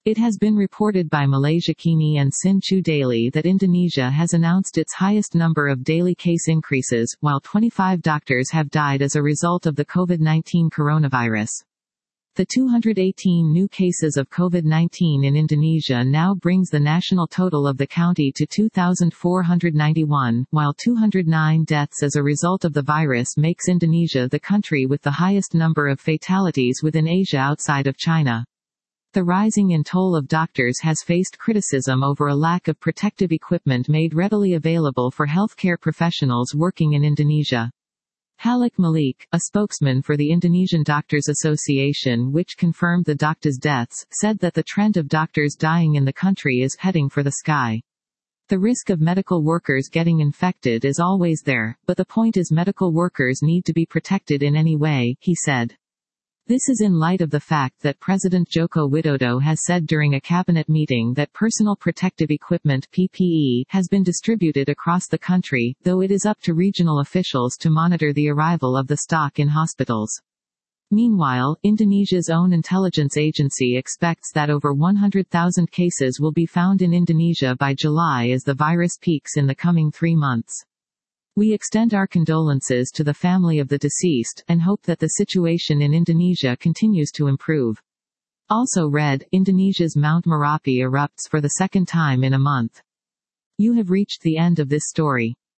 It has been reported by Malaysia Kini and Sinchu Daily that Indonesia has announced its highest number of daily case increases, while 25 doctors have died as a result of the COVID-19 coronavirus. The 218 new cases of COVID-19 in Indonesia now brings the national total of the county to 2,491, while 209 deaths as a result of the virus makes Indonesia the country with the highest number of fatalities within Asia outside of China. The rising in toll of doctors has faced criticism over a lack of protective equipment made readily available for healthcare professionals working in Indonesia. Halik Malik, a spokesman for the Indonesian Doctors Association which confirmed the doctors' deaths, said that the trend of doctors dying in the country is heading for the sky. The risk of medical workers getting infected is always there, but the point is medical workers need to be protected in any way, he said. This is in light of the fact that President Joko Widodo has said during a cabinet meeting that personal protective equipment (PPE) has been distributed across the country, though it is up to regional officials to monitor the arrival of the stock in hospitals. Meanwhile, Indonesia's own intelligence agency expects that over 100,000 cases will be found in Indonesia by July as the virus peaks in the coming 3 months. We extend our condolences to the family of the deceased, and hope that the situation in Indonesia continues to improve. Also read, Indonesia's Mount Merapi erupts for the second time in a month. You have reached the end of this story.